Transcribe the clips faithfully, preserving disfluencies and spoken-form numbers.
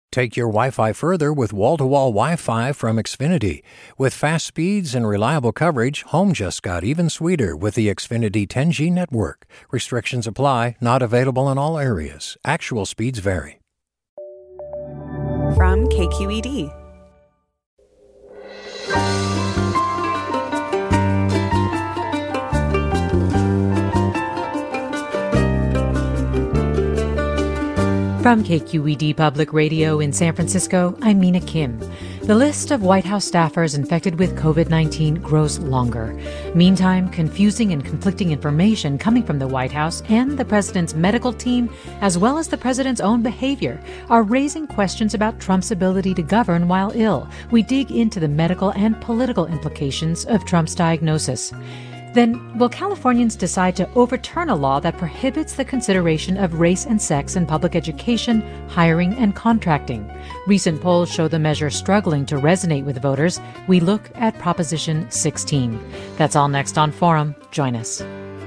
Take your Wi-Fi further with wall-to-wall Wi-Fi from Xfinity. With fast speeds and reliable coverage, home just got even sweeter with the Xfinity ten G network. Restrictions apply, not available in all areas. Actual speeds vary. From K Q E D. From K Q E D Public Radio in San Francisco, I'm Mina Kim. The list of White House staffers infected with covid nineteen grows longer. Meantime, confusing and conflicting information coming from the White House and the president's medical team, as well as the president's own behavior, are raising questions about Trump's ability to govern while ill. We dig into the medical and political implications of Trump's diagnosis. Then, will Californians decide to overturn a law that prohibits the consideration of race and sex in public education, hiring, and contracting? Recent polls show the measure struggling to resonate with voters. We look at Proposition sixteen. That's all next on Forum. Join us.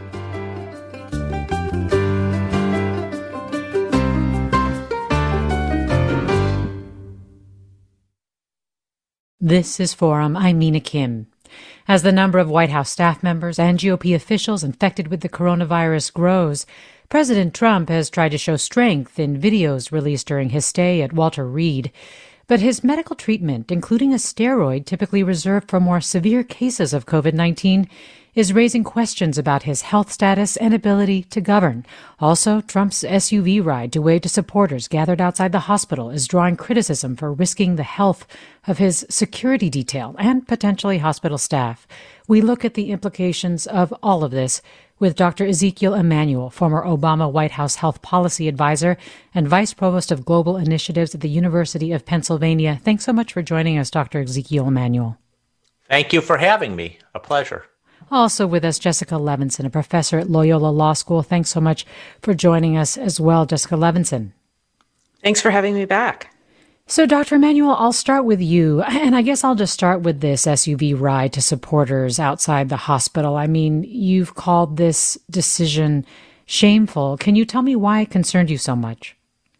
This is Forum. I'm Mina Kim. As the number of White House staff members and G O P officials infected with the coronavirus grows, President Trump has tried to show strength in videos released during his stay at Walter Reed. But his medical treatment, including a steroid typically reserved for more severe cases of covid nineteen, is raising questions about his health status and ability to govern. Also, Trump's S U V ride to wave to supporters gathered outside the hospital is drawing criticism for risking the health of his security detail and potentially hospital staff. We look at the implications of all of this with Doctor Ezekiel Emanuel, former Obama White House Health Policy Advisor and Vice Provost of Global Initiatives at the University of Pennsylvania. Thanks so much for joining us, Doctor Ezekiel Emanuel. Thank you for having me. A pleasure. Also with us, Jessica Levinson, a professor at Loyola Law School. Thanks so much for joining us as well, Jessica Levinson. Thanks for having me back. So, Doctor Emanuel, I'll start with you, and I guess I'll just start with this S U V ride to supporters outside the hospital. I mean, you've called this decision shameful. Can you tell me why it concerned you so much?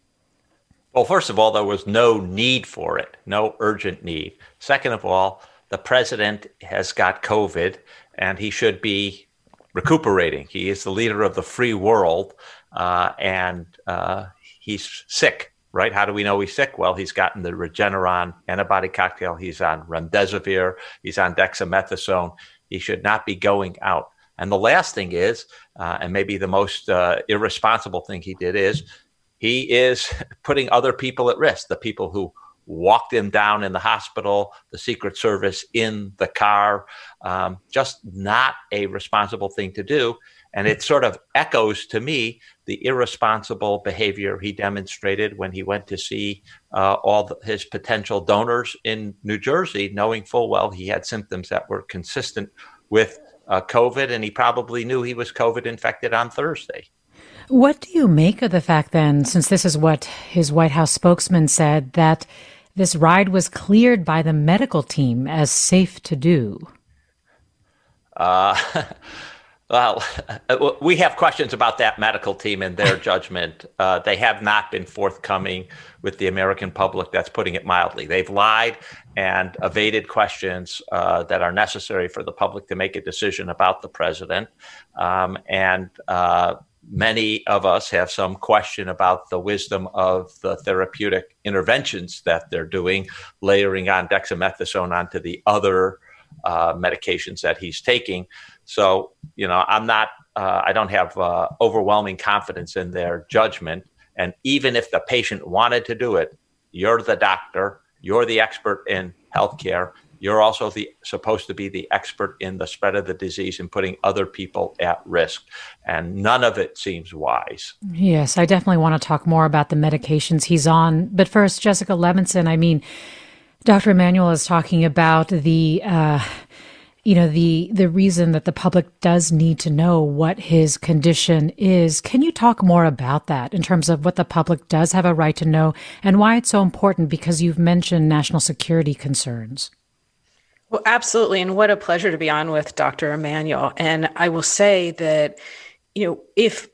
Well, first of all, there was no need for it, no urgent need. Second of all, the president has got COVID, and he should be recuperating. He is the leader of the free world, uh, and uh, he's sick. Right? How do we know he's sick? Well, he's gotten the Regeneron antibody cocktail. He's on remdesivir. He's on dexamethasone. He should not be going out. And the last thing is, uh, and maybe the most uh, irresponsible thing he did is, he is putting other people at risk. The people who walked him down in the hospital, the Secret Service in the car, um, just not a responsible thing to do. And it sort of echoes to me the irresponsible behavior he demonstrated when he went to see uh, all the, his potential donors in New Jersey, knowing full well he had symptoms that were consistent with uh, COVID, and he probably knew he was COVID infected on Thursday. What do you make of the fact then, since this is what his White House spokesman said, that this ride was cleared by the medical team as safe to do? Uh Well, we have questions about that medical team and their judgment. Uh, they have not been forthcoming with the American public. That's putting it mildly. They've lied and evaded questions uh, that are necessary for the public to make a decision about the president. Um, and uh, many of us have some question about the wisdom of the therapeutic interventions that they're doing, layering on dexamethasone onto the other uh, medications that he's taking. So, you know, I'm not, uh, I don't have uh, overwhelming confidence in their judgment. And even if the patient wanted to do it, you're the doctor, you're the expert in healthcare. You're also the supposed to be the expert in the spread of the disease and putting other people at risk. And none of it seems wise. Yes, I definitely want to talk more about the medications he's on. But first, Jessica Levinson, I mean, Doctor Emanuel is talking about the, uh, you know, the the reason that the public does need to know what his condition is. Can you talk more about that in terms of what the public does have a right to know and why it's so important? Because you've mentioned national security concerns. Well, absolutely. And what a pleasure to be on with Doctor Emanuel. And I will say that, you know, if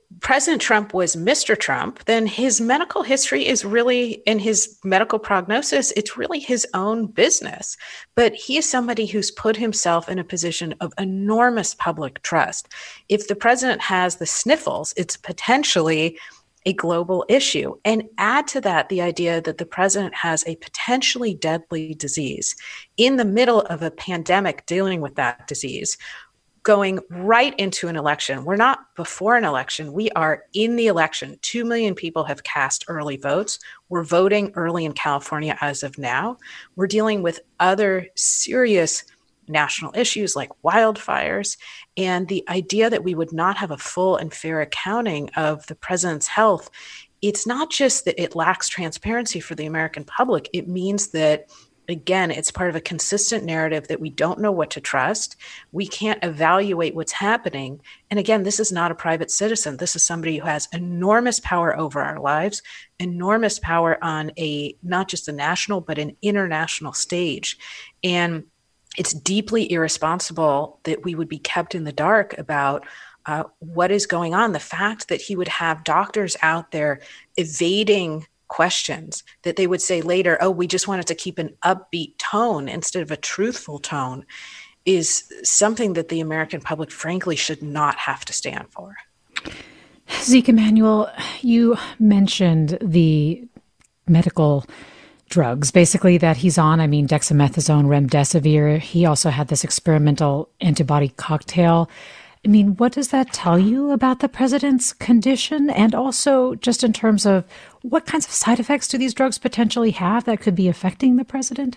President Trump was Mister Trump, then his medical history is really, in his medical prognosis, it's really his own business. But he is somebody who's put himself in a position of enormous public trust. If the president has the sniffles, it's potentially a global issue. And add to that the idea that the president has a potentially deadly disease in the middle of a pandemic dealing with that disease, going right into an election. We're not before an election. We are in the election. Two million people have cast early votes. We're voting early in California as of now. We're dealing with other serious national issues like wildfires. And the idea that we would not have a full and fair accounting of the president's health, it's not just that it lacks transparency for the American public. It means that, again, it's part of a consistent narrative that we don't know what to trust. We can't evaluate what's happening. And again, this is not a private citizen. This is somebody who has enormous power over our lives, enormous power on a, not just a national, but an international stage. And it's deeply irresponsible that we would be kept in the dark about uh, what is going on. The fact that he would have doctors out there evading questions, that they would say later, oh, we just wanted to keep an upbeat tone instead of a truthful tone, is something that the American public, frankly, should not have to stand for. Zeke Emanuel, you mentioned the medical drugs, basically, that he's on. I mean, dexamethasone, remdesivir. He also had this experimental antibody cocktail. I mean, what does that tell you about the president's condition? And also just in terms of what kinds of side effects do these drugs potentially have that could be affecting the president?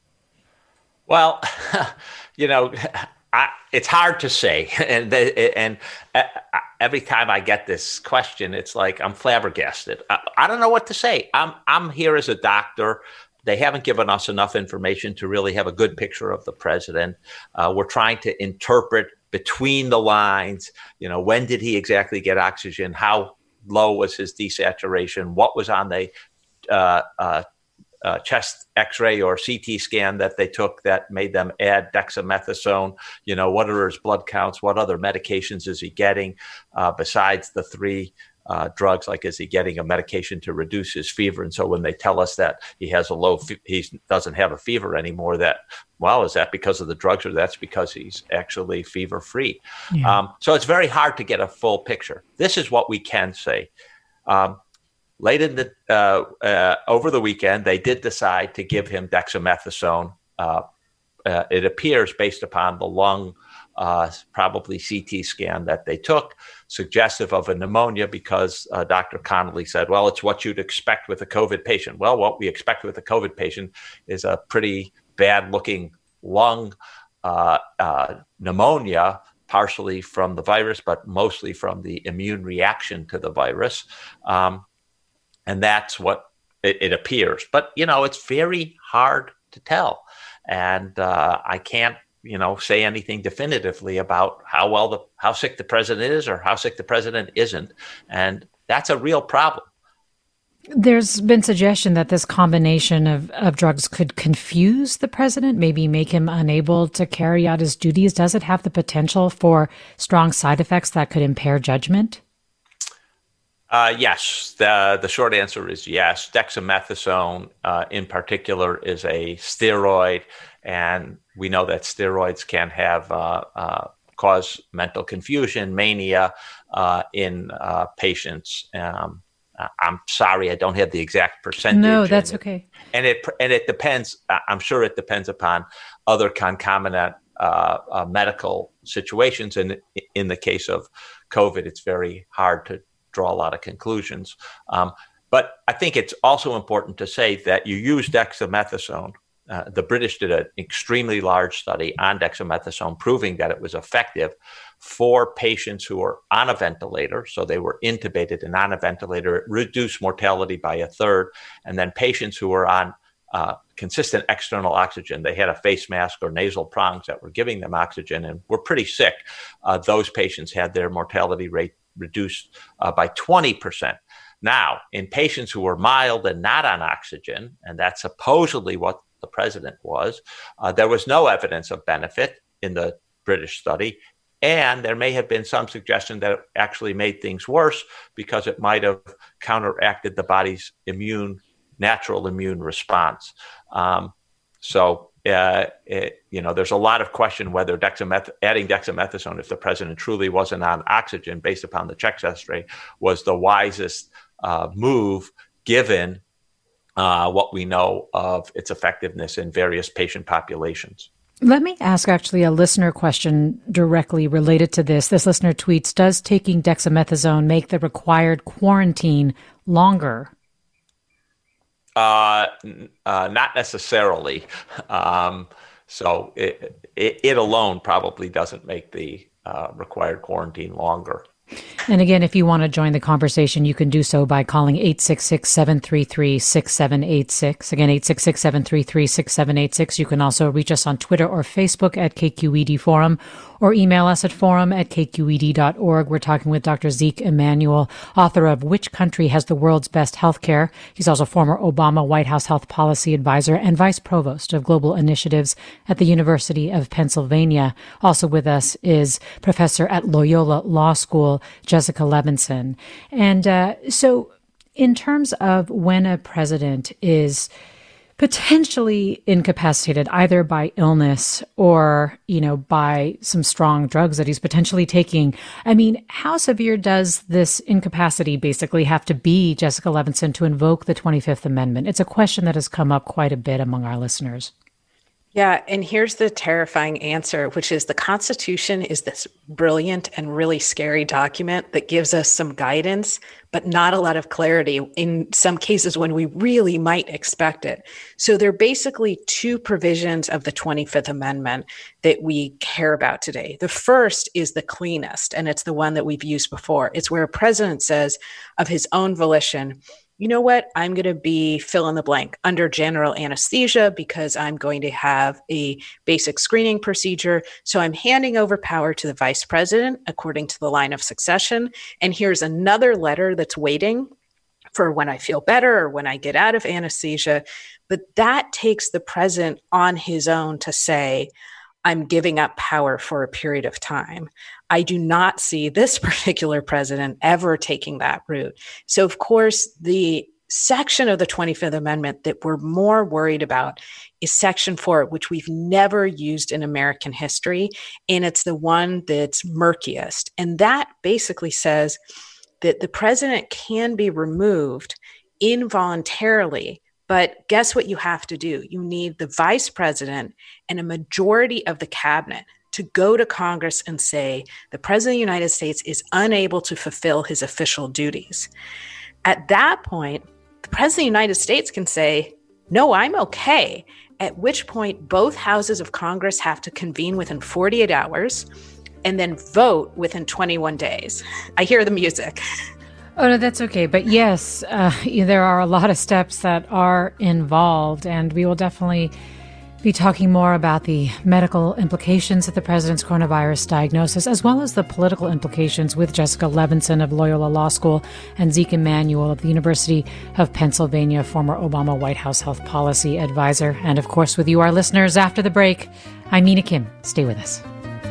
Well, you know, I, it's hard to say. And, the, and uh, every time I get this question, it's like I'm flabbergasted. I, I don't know what to say. I'm I'm here as a doctor. They haven't given us enough information to really have a good picture of the president. Uh, we're trying to interpret between the lines, you know, when did he exactly get oxygen? How low was his desaturation? What was on the uh, uh, uh, chest X-ray or C T scan that they took that made them add dexamethasone? You know, what are his blood counts? What other medications is he getting uh, besides the three Uh, drugs? Like, is he getting a medication to reduce his fever? And so when they tell us that he has a low, fe- he doesn't have a fever anymore, that, well, is that because of the drugs, or that's because he's actually fever free? Yeah. Um, so it's very hard to get a full picture. This is what we can say. Um, late in the, uh, uh, over the weekend, they did decide to give him dexamethasone. Uh, uh, it appears based upon the lung Uh, probably C T scan that they took, suggestive of a pneumonia, because uh, Doctor Connolly said, well, it's what you'd expect with a COVID patient. Well, what we expect with a COVID patient is a pretty bad looking lung uh, uh, pneumonia, partially from the virus, but mostly from the immune reaction to the virus. Um, and that's what it, it appears. But, you know, it's very hard to tell. And uh, I can't, you know, say anything definitively about how well the, how sick the president is or how sick the president isn't. And that's a real problem. There's been suggestion that this combination of, of drugs could confuse the president, maybe make him unable to carry out his duties. Does it have the potential for strong side effects that could impair judgment? Uh, yes. The, the short answer is yes. Dexamethasone uh, in particular is a steroid, and we know that steroids can have uh, uh, cause mental confusion, mania uh, in uh, patients. Um, I'm sorry, I don't have the exact percentage. No, that's and okay. It, and it and it depends. I'm sure it depends upon other concomitant uh, uh, medical situations. And in the case of COVID, it's very hard to draw a lot of conclusions. Um, but I think it's also important to say that you use dexamethasone. Uh, the British did an extremely large study on dexamethasone, proving that it was effective for patients who were on a ventilator. So they were intubated and on a ventilator. It reduced mortality by a third. And then patients who were on uh, consistent external oxygen, they had a face mask or nasal prongs that were giving them oxygen and were pretty sick. Uh, those patients had their mortality rate reduced uh, by twenty percent. Now, in patients who were mild and not on oxygen, and that's supposedly what the president was, uh, there was no evidence of benefit in the British study. And there may have been some suggestion that it actually made things worse because it might have counteracted the body's immune, natural immune response. Um, so, uh, it, you know, there's a lot of question whether dexameth- adding dexamethasone, if the president truly wasn't on oxygen based upon the chest X-ray, was the wisest uh, move given uh, what we know of its effectiveness in various patient populations. Let me ask actually a listener question directly related to this. This listener tweets, does taking dexamethasone make the required quarantine longer? Uh, uh, not necessarily. Um, so it, it, it alone probably doesn't make the uh, required quarantine longer. And again, if you want to join the conversation, you can do so by calling eight six six, seven three three, six seven eight six. Again, eight six six, seven three three, six seven eight six. You can also reach us on Twitter or Facebook at K Q E D Forum, or email us at forum at k q e d dot org. We're talking with Doctor Zeke Emanuel, author of Which Country Has the World's Best Healthcare? He's also former Obama White House Health Policy Advisor and Vice Provost of Global Initiatives at the University of Pennsylvania. Also with us is Professor at Loyola Law School, Jessica Levinson. And uh, so in terms of when a president is potentially incapacitated either by illness or, you know, by some strong drugs that he's potentially taking, I mean, how severe does this incapacity basically have to be, Jessica Levinson, to invoke the twenty-fifth Amendment? It's a question that has come up quite a bit among our listeners. Yeah, and here's the terrifying answer, which is the Constitution is this brilliant and really scary document that gives us some guidance, but not a lot of clarity in some cases when we really might expect it. So there are basically two provisions of the twenty-fifth Amendment that we care about today. The first is the cleanest, and it's the one that we've used before. It's where a president says of his own volition, you know what, I'm going to be fill in the blank under general anesthesia because I'm going to have a basic screening procedure. So I'm handing over power to the vice president according to the line of succession. And here's another letter that's waiting for when I feel better or when I get out of anesthesia. But that takes the president on his own to say, I'm giving up power for a period of time. I do not see this particular president ever taking that route. So, of course, the section of the twenty-fifth Amendment that we're more worried about is Section four, which we've never used in American history. And it's the one that's murkiest. And that basically says that the president can be removed involuntarily. But guess what you have to do? You need the vice president and a majority of the cabinet to go to Congress and say the president of the United States is unable to fulfill his official duties. At that point, the president of the United States can say, no, I'm okay. At which point, both houses of Congress have to convene within forty-eight hours and then vote within twenty-one days. I hear the music. Oh, no, that's okay. But yes, uh, there are a lot of steps that are involved, and we will definitely be talking more about the medical implications of the president's coronavirus diagnosis, as well as the political implications with Jessica Levinson of Loyola Law School and Zeke Emanuel of the University of Pennsylvania, former Obama White House Health Policy Advisor. And of course, with you, our listeners, after the break, I'm Mina Kim. Stay with us.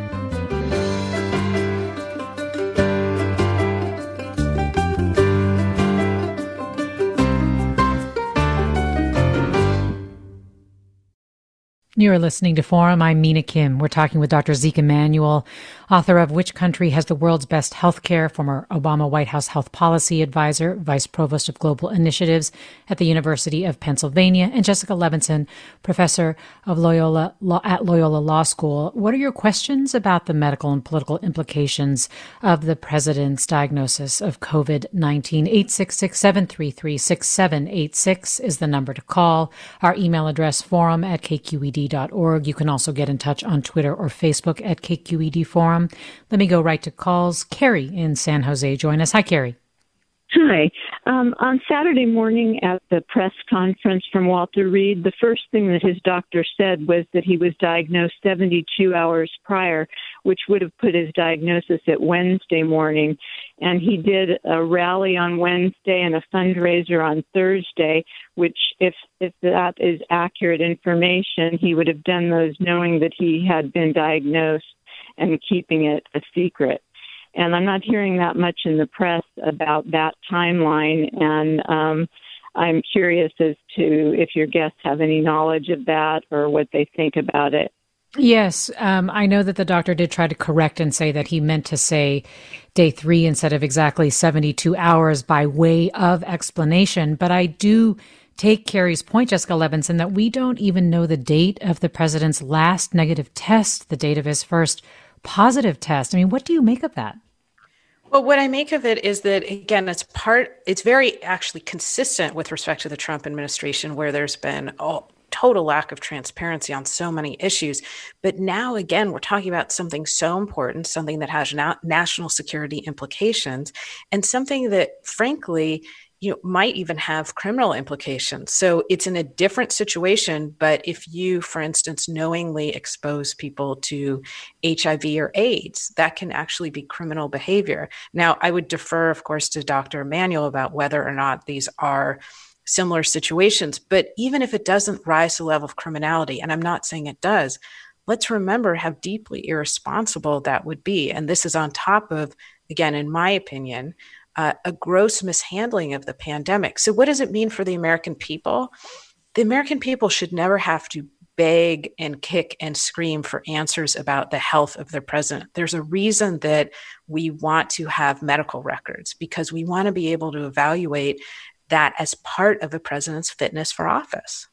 You're listening to Forum. I'm Mina Kim. We're talking with Doctor Zeke Emanuel, author of Which Country Has the World's Best Healthcare, former Obama White House Health Policy Advisor, Vice Provost of Global Initiatives at the University of Pennsylvania, and Jessica Levinson, Professor of Loyola Law, at Loyola Law School. What are your questions about the medical and political implications of the president's diagnosis of COVID nineteen? eight six six, seven three three, six seven eight six is the number to call. Our email address, forum at k q e d dot org. You can also get in touch on Twitter or Facebook at K Q E D Forum. Let me go right to calls. Carrie in San Jose, join us. Hi, Carrie. Hi. Um, on Saturday morning at the press conference from Walter Reed, the first thing that his doctor said was that he was diagnosed seventy-two hours prior, which would have put his diagnosis at Wednesday morning. And he did a rally on Wednesday and a fundraiser on Thursday, which if, if that is accurate information, he would have done those knowing that he had been diagnosed. and keeping it a secret. And I'm not hearing that much in the press about that timeline. And um, I'm curious as to if your guests have any knowledge of that or what they think about it. Yes, um, I know that the doctor did try to correct and say that he meant to say day three instead of exactly seventy-two hours by way of explanation. But I do take Carrie's point, Jessica Levinson, that we don't even know the date of the president's last negative test, the date of his first positive test. I mean, what do you make of that? Well, what I make of it is that, again, it's part, it's very actually consistent with respect to the Trump administration, where there's been a total lack of transparency on so many issues. But now, again, we're talking about something so important, something that has na- national security implications, and something that, frankly, you know, might even have criminal implications. So it's in a different situation. But if you, for instance, knowingly expose people to H I V or AIDS, that can actually be criminal behavior. Now, I would defer, of course, to Doctor Emanuel about whether or not these are similar situations. But even if it doesn't rise to the level of criminality, and I'm not saying it does, let's remember how deeply irresponsible that would be. And this is on top of, again, in my opinion, Uh, a gross mishandling of the pandemic. So what does it mean for the American people? The American people should never have to beg and kick and scream for answers about the health of their president. There's a reason that we want to have medical records, because we want to be able to evaluate that as part of the president's fitness for office.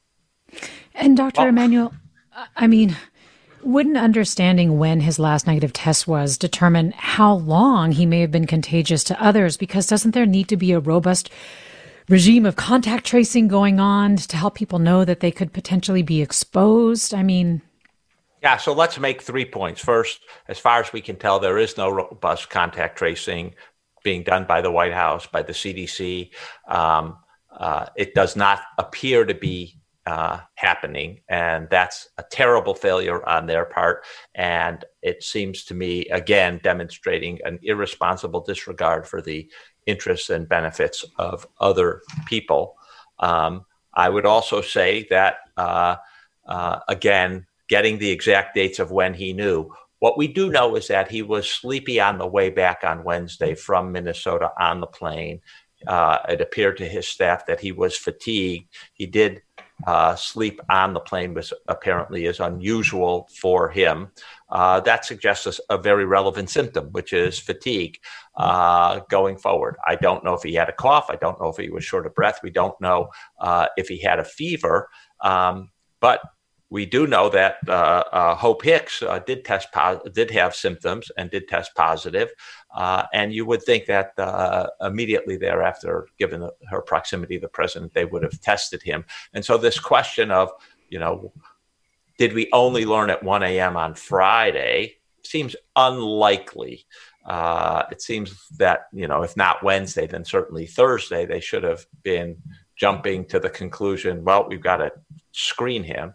And Doctor Oh. Emanuel, I mean, wouldn't understanding when his last negative test was determine how long he may have been contagious to others? Because doesn't there need to be a robust regime of contact tracing going on to help people know that they could potentially be exposed? I mean... Yeah, so let's make three points. First, as far as we can tell, there is no robust contact tracing being done by the White House, by the C D C. Um, uh, it does not appear to be Uh, happening, and that's a terrible failure on their part. And it seems to me, again, demonstrating an irresponsible disregard for the interests and benefits of other people. Um, I would also say that, uh, uh, again, getting the exact dates of when he knew. What we do know is that he was sleepy on the way back on Wednesday from Minnesota on the plane. Uh, it appeared to his staff that he was fatigued. He did Uh, sleep on the plane, was apparently is unusual for him. Uh, that suggests a, a very relevant symptom, which is fatigue uh, going forward. I don't know if he had a cough. I don't know if he was short of breath. We don't know uh, if he had a fever. Um, but we do know that uh, uh, Hope Hicks uh, did test po- did have symptoms and did test positive. Uh, and you would think that uh, immediately thereafter, given the, her proximity to the president, they would have tested him. And so this question of, you know, did we only learn at one a.m. on Friday seems unlikely. Uh, it seems that, you know, if not Wednesday, then certainly Thursday, they should have been jumping to the conclusion, well, we've got to screen him.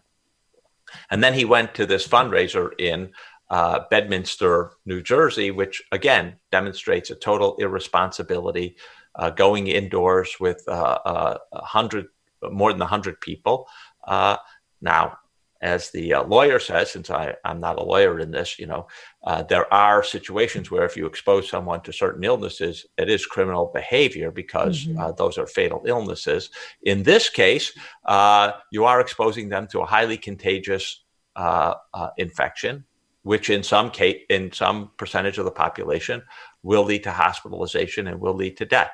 And then he went to this fundraiser in uh, Bedminster, New Jersey, which, again, demonstrates a total irresponsibility, uh, going indoors with uh, uh, a hundred, more than one hundred people. Uh, now, as the uh, lawyer says, since I, I'm not a lawyer in this, you know, uh, there are situations where if you expose someone to certain illnesses, it is criminal behavior because mm-hmm. uh, those are fatal illnesses. In this case, uh, you are exposing them to a highly contagious uh, uh, infection, which in some case, in some percentage of the population will lead to hospitalization and will lead to death.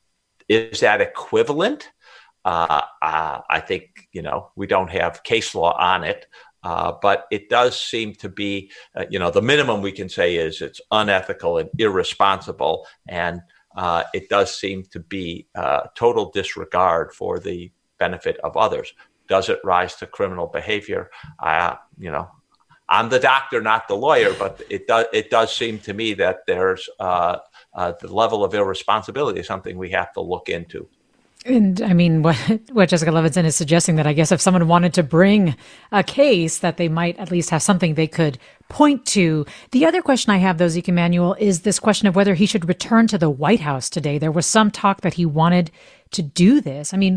Is that equivalent? Uh, uh, I think, you know, we don't have case law on it, uh, but it does seem to be, uh, you know, the minimum we can say is it's unethical and irresponsible. And uh, it does seem to be uh, total disregard for the benefit of others. Does it rise to criminal behavior? Uh, you know, I'm the doctor, not the lawyer, but it does, it does seem to me that there's uh, uh, the level of irresponsibility is something we have to look into. And I mean, what, what Jessica Levinson is suggesting, that I guess if someone wanted to bring a case, that they might at least have something they could point to. The other question I have, though, Zeke Emanuel, is this question of whether he should return to the White House today. There was some talk that he wanted to do this. I mean,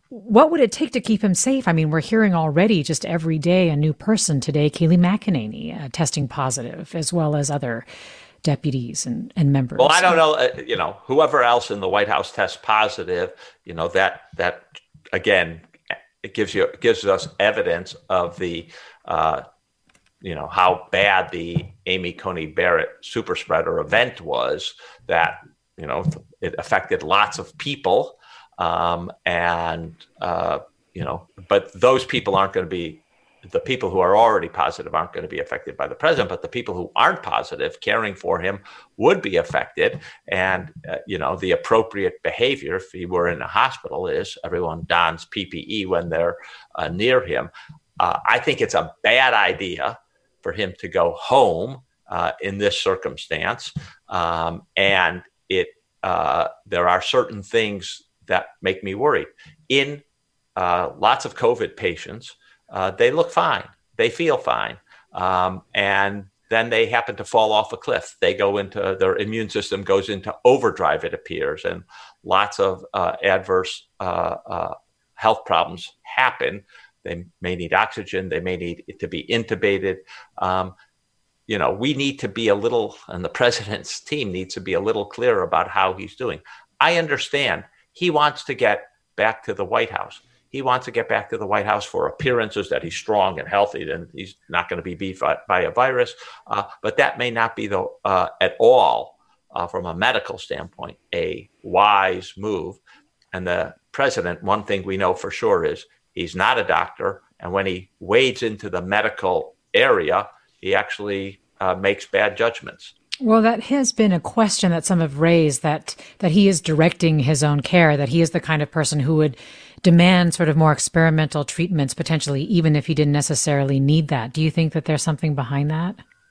what would it take to keep him safe? I mean, we're hearing already just every day a new person today, Kayleigh McEnany, uh, testing positive, as well as other deputies and, and members. Well, I don't know, uh, you know, whoever else in the White House tests positive, you know, that, that again, it gives you, gives us evidence of the, uh, you know, how bad the Amy Coney Barrett super spreader event was, that, you know, it affected lots of people. Um, and, uh, you know, but those people aren't going to be, the people who are already positive aren't going to be affected by the president, but the people who aren't positive caring for him would be affected. And, uh, you know, the appropriate behavior, if he were in a hospital, is everyone dons P P E when they're uh, near him. Uh, I think it's a bad idea for him to go home uh, in this circumstance. Um, and it, uh, there are certain things that make me worried. In uh, lots of COVID patients, Uh, they look fine. They feel fine. Um, and then they happen to fall off a cliff. They go into, their immune system goes into overdrive, it appears, and lots of uh, adverse uh, uh, health problems happen. They may need oxygen. They may need to be intubated. Um, you know, we need to be a little, and the president's team needs to be a little clearer about how he's doing. I understand he wants to get back to the White House. He wants to get back to the White House for appearances that he's strong and healthy, and he's not going to be beat by, by a virus. Uh, but that may not be the uh, at all, uh, from a medical standpoint, a wise move. And the president, one thing we know for sure is he's not a doctor. And when he wades into the medical area, he actually uh, makes bad judgments. Well, that has been a question that some have raised, that that he is directing his own care, that he is the kind of person who would demand sort of more experimental treatments, potentially, even if he didn't necessarily need that. Do you think that there's something behind that?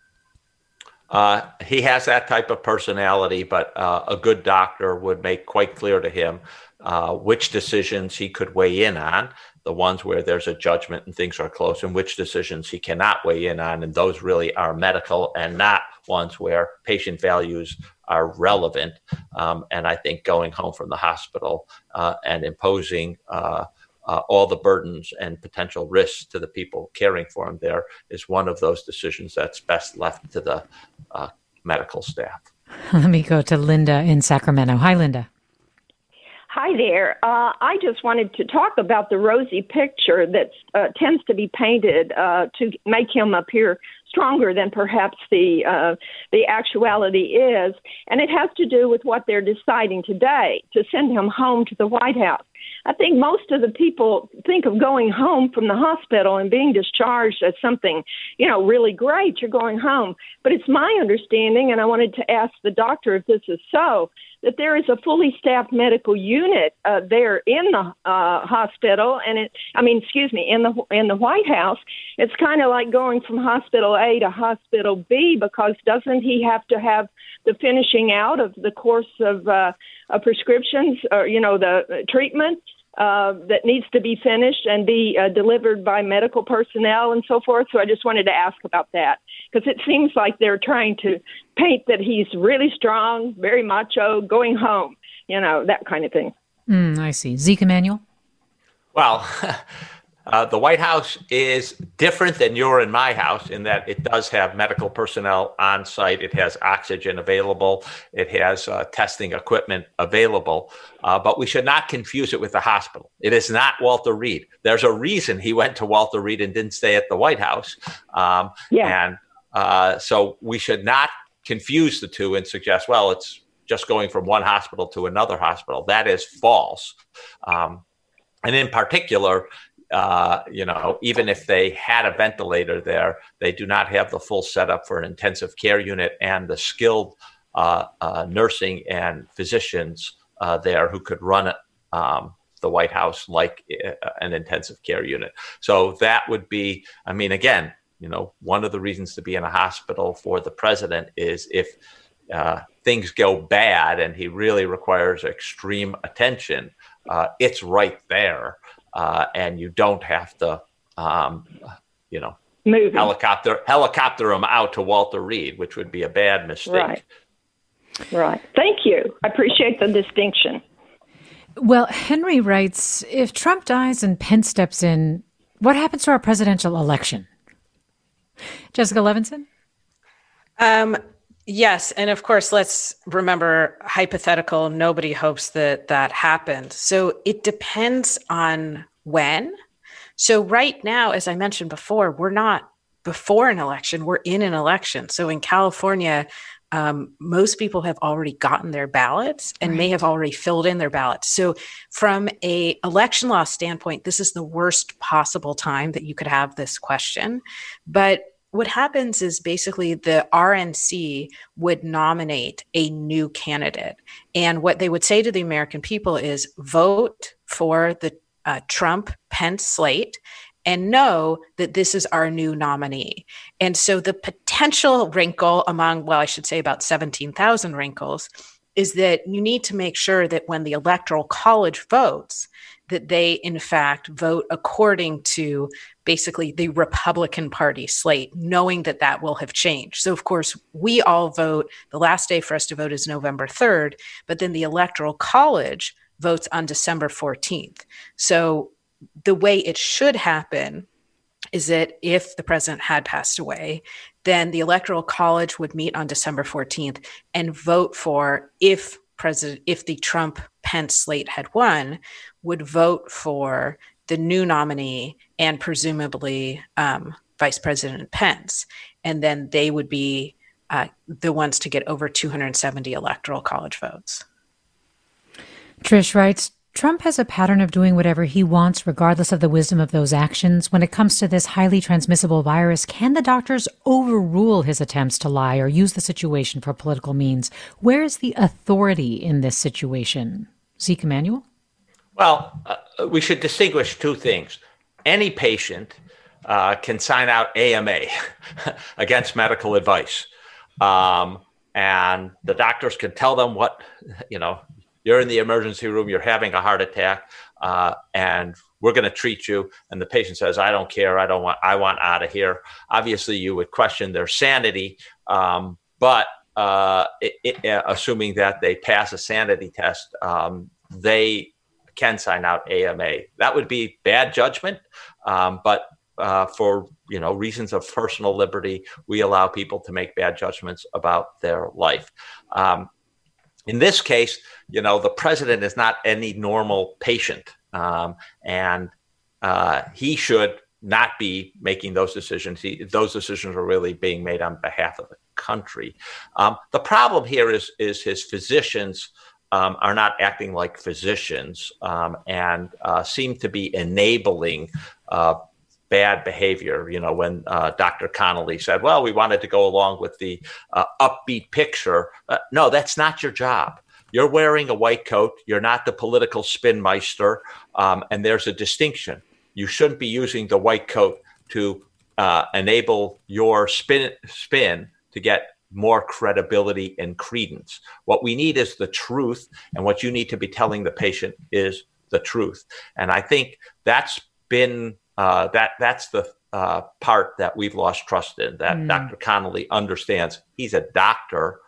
Uh, he has that type of personality, but uh, a good doctor would make quite clear to him uh, which decisions he could weigh in on, the ones where there's a judgment and things are close, and which decisions he cannot weigh in on. And those really are medical and not ones where patient values are relevant. Um, and I think going home from the hospital uh, and imposing uh, uh, all the burdens and potential risks to the people caring for him there is one of those decisions that's best left to the uh, medical staff. Let me go to Linda in Sacramento. Hi, Linda. Hi there. Uh, I just wanted to talk about the rosy picture that uh, tends to be painted uh, to make him appear stronger than perhaps the uh, the actuality is. And it has to do with what they're deciding today, to send him home to the White House. I think most of the people think of going home from the hospital and being discharged as something, you know, really great. You're going home. But it's my understanding, and I wanted to ask the doctor if this is so, that there is a fully staffed medical unit uh, there in the uh, hospital, and it, I mean, excuse me, in the in the White House. It's kind of like going from hospital A to hospital B, because doesn't he have to have the finishing out of the course of uh, uh, prescriptions, or you know, the treatment uh, that needs to be finished and be uh, delivered by medical personnel and so forth? So I just wanted to ask about that, because it seems like they're trying to paint that he's really strong, very macho, going home, you know, that kind of thing. Mm, I see. Zeke Emanuel? Well, uh, the White House is different than your and my house in that it does have medical personnel on site. It has oxygen available. It has uh, testing equipment available. Uh, but we should not confuse it with the hospital. It is not Walter Reed. There's a reason he went to Walter Reed and didn't stay at the White House. Um, yeah. And uh, so we should not confuse the two and suggest, well, it's just going from one hospital to another hospital. That is false. Um, and in particular, uh, you know, even if they had a ventilator there, they do not have the full setup for an intensive care unit and the skilled uh, uh, nursing and physicians uh, there who could run it, um, the White House like uh, an intensive care unit. So that would be, I mean, again, you know, one of the reasons to be in a hospital for the president is if uh, things go bad and he really requires extreme attention, uh, it's right there. Uh, and you don't have to, um, you know, Moving. helicopter helicopter him out to Walter Reed, which would be a bad mistake. Right. Right. Thank you. I appreciate the distinction. Well, Henry writes, if Trump dies and Pence steps in, what happens to our presidential election? Jessica Levinson? Um, yes. And of course, let's remember hypothetical. Nobody hopes that that happened. So it depends on when. So right now, as I mentioned before, we're not before an election, we're in an election. So in California, um, most people have already gotten their ballots and right. may have already filled in their ballots. So from a election law standpoint, this is the worst possible time that you could have this question. But what happens is basically the R N C would nominate a new candidate. And what they would say to the American people is vote for the uh, Trump-Pence slate and know that this is our new nominee. And so the potential wrinkle among, well, I should say about seventeen thousand wrinkles, is that you need to make sure that when the Electoral College votes, that they, in fact, vote according to basically the Republican Party slate, knowing that that will have changed. So, of course, we all vote. The last day for us to vote is November third, but then the Electoral College votes on December fourteenth. So the way it should happen is that if the president had passed away, then the Electoral College would meet on December fourteenth and vote for, if president, if the Trump-Pence slate had won, would vote for the new nominee and presumably um, Vice President Pence. And then they would be uh, the ones to get over two hundred seventy Electoral College votes. Trish writes, Trump has a pattern of doing whatever he wants, regardless of the wisdom of those actions. When it comes to this highly transmissible virus, can the doctors overrule his attempts to lie or use the situation for political means? Where is the authority in this situation? Zeke Emanuel? Well, uh, we should distinguish two things. Any patient uh, can sign out A M A against medical advice. Um, and the doctors can tell them what, you know, you're in the emergency room, you're having a heart attack, uh, and we're going to treat you. And the patient says, I don't care. I don't want, I want out of here. Obviously, you would question their sanity, um, but uh, it, it, assuming that they pass a sanity test, um, they can sign out A M A. That would be bad judgment, um, but uh, for you know reasons of personal liberty, we allow people to make bad judgments about their life. Um, In this case, you know, the president is not any normal patient, um, and uh, he should not be making those decisions. He, those decisions are really being made on behalf of the country. Um, the problem here is, is his physicians um, are not acting like physicians um, and uh, seem to be enabling uh, bad behavior. You know, when uh, Doctor Connolly said, well, we wanted to go along with the uh, upbeat picture. Uh, no, that's not your job. You're wearing a white coat. You're not the political spin meister. Um, and there's a distinction. You shouldn't be using the white coat to uh, enable your spin, spin to get more credibility and credence. What we need is the truth. And what you need to be telling the patient is the truth. And I think that's been Uh, that that's the uh, part that we've lost trust in, that mm. Doctor Connolly understands he's a doctor,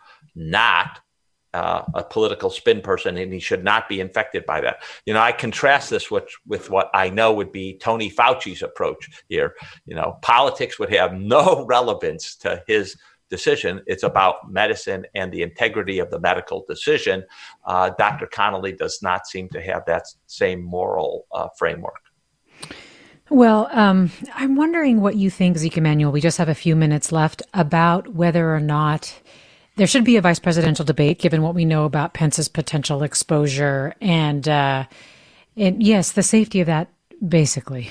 not uh, a political spin person, and he should not be infected by that. You know, I contrast this with, with what I know would be Tony Fauci's approach here. You know, politics would have no relevance to his decision. It's about medicine and the integrity of the medical decision. Uh, Doctor Connolly does not seem to have that same moral uh, framework. Well, um, I'm wondering what you think, Zeke Emanuel, we just have a few minutes left, about whether or not there should be a vice presidential debate, given what we know about Pence's potential exposure and, uh, and yes, the safety of that, basically.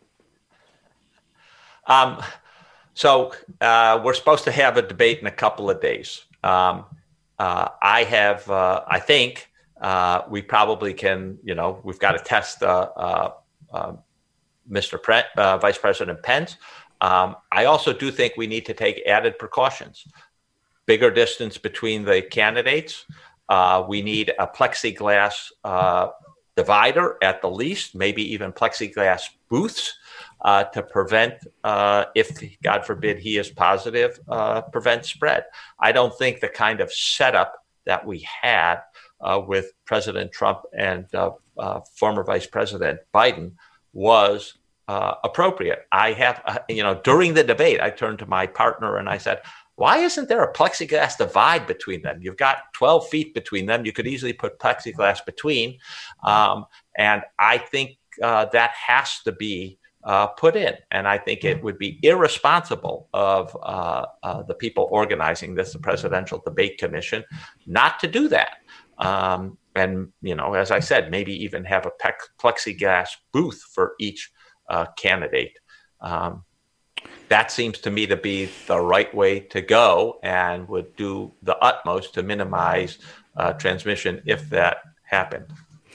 Um, so uh, we're supposed to have a debate in a couple of days. Um, uh, I have, uh, I think uh, we probably can, you know, we've got to test uh, uh, uh, Mister Pre- uh, Vice President Pence. Um, I also do think we need to take added precautions. Bigger distance between the candidates. Uh, we need a plexiglass uh, divider at the least, maybe even plexiglass booths uh, to prevent, uh, if God forbid he is positive, uh, prevent spread. I don't think the kind of setup that we had uh, with President Trump and uh, uh, former Vice President Biden was uh, appropriate. I have, uh, you know, during the debate, I turned to my partner and I said, why isn't there a plexiglass divide between them? You've got twelve feet between them. You could easily put plexiglass between. Um, and I think uh, that has to be Uh, put in. And I think it would be irresponsible of uh, uh, the people organizing this, the Presidential Debate Commission, not to do that. Um, and, you know, as I said, maybe even have a pe- plexiglass booth for each uh, candidate. Um, that seems to me to be the right way to go and would do the utmost to minimize uh, transmission if that happened.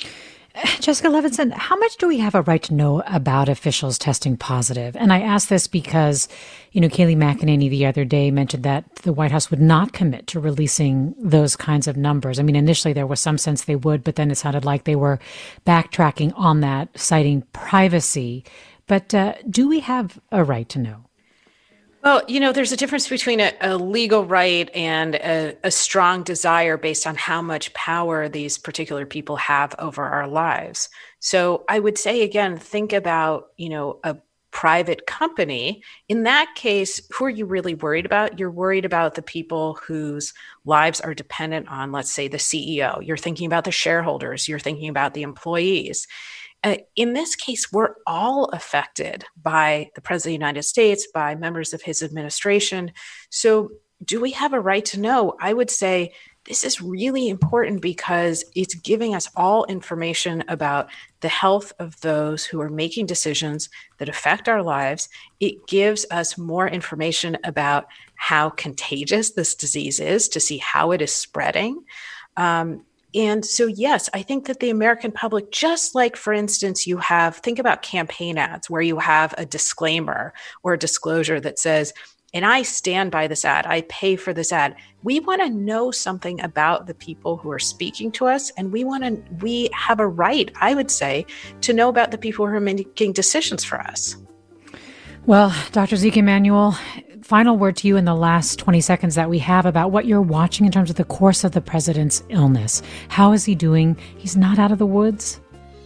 Jessica Levinson, how much do we have a right to know about officials testing positive? And I ask this because, you know, Kayleigh McEnany the other day mentioned that the White House would not commit to releasing those kinds of numbers. I mean, initially there was some sense they would, but then it sounded like they were backtracking on that, citing privacy. But uh, do we have a right to know? Well, you know, there's a difference between a, a legal right and a, a strong desire based on how much power these particular people have over our lives. So I would say, again, think about, you know, a private company. In that case, who are you really worried about? You're worried about the people whose lives are dependent on, let's say, the C E O. You're thinking about the shareholders. You're thinking about the employees. Uh, in this case, we're all affected by the President of the United States, by members of his administration. So do we have a right to know? I would say this is really important because it's giving us all information about the health of those who are making decisions that affect our lives. It gives us more information about how contagious this disease is to see how it is spreading. Um, And so, yes, I think that the American public, just like, for instance, you have, think about campaign ads where you have a disclaimer or a disclosure that says, and I stand by this ad, I pay for this ad. We want to know something about the people who are speaking to us. And we want to, we have a right, I would say, to know about the people who are making decisions for us. Well, Doctor Zeke Emanuel, final word to you in the last twenty seconds that we have about what you're watching in terms of the course of the president's illness. How is he doing? He's not out of the woods?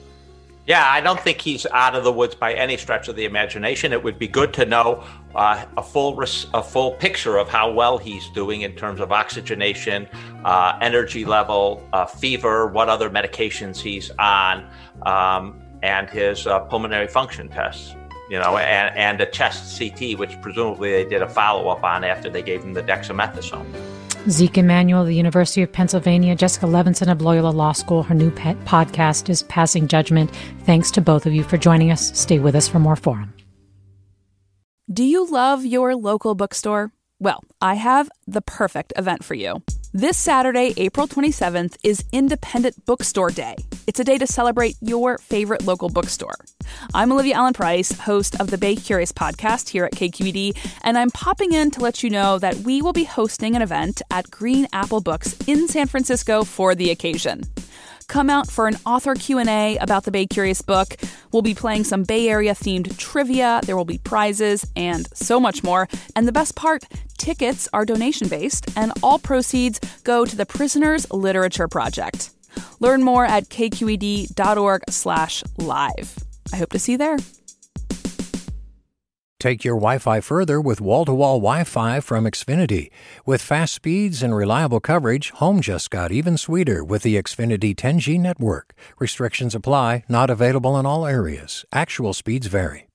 Yeah, I don't think he's out of the woods by any stretch of the imagination. It would be good to know uh, a full res- a full picture of how well he's doing in terms of oxygenation, uh, energy level, uh, fever, what other medications he's on, um, and his uh, pulmonary function tests. You know, and, and a chest C T, which presumably they did a follow-up on after they gave him the dexamethasone. Zeke Emanuel, the University of Pennsylvania, Jessica Levinson of Loyola Law School. Her new pet podcast is Passing Judgment. Thanks to both of you for joining us. Stay with us for more Forum. Do you love your local bookstore? Well, I have the perfect event for you. This Saturday, April twenty-seventh, is Independent Bookstore Day. It's a day to celebrate your favorite local bookstore. I'm Olivia Allen Price, host of the Bay Curious podcast here at K Q E D, and I'm popping in to let you know that we will be hosting an event at Green Apple Books in San Francisco for the occasion. Come out for an author Q and A about the Bay Curious book. We'll be playing some Bay Area-themed trivia. There will be prizes and so much more. And the best part, tickets are donation-based, and all proceeds go to the Prisoners Literature Project. Learn more at kqed.org slash live. I hope to see you there. Take your Wi-Fi further with wall-to-wall Wi-Fi from Xfinity. With fast speeds and reliable coverage, home just got even sweeter with the Xfinity ten G network. Restrictions apply, not available in all areas. Actual speeds vary.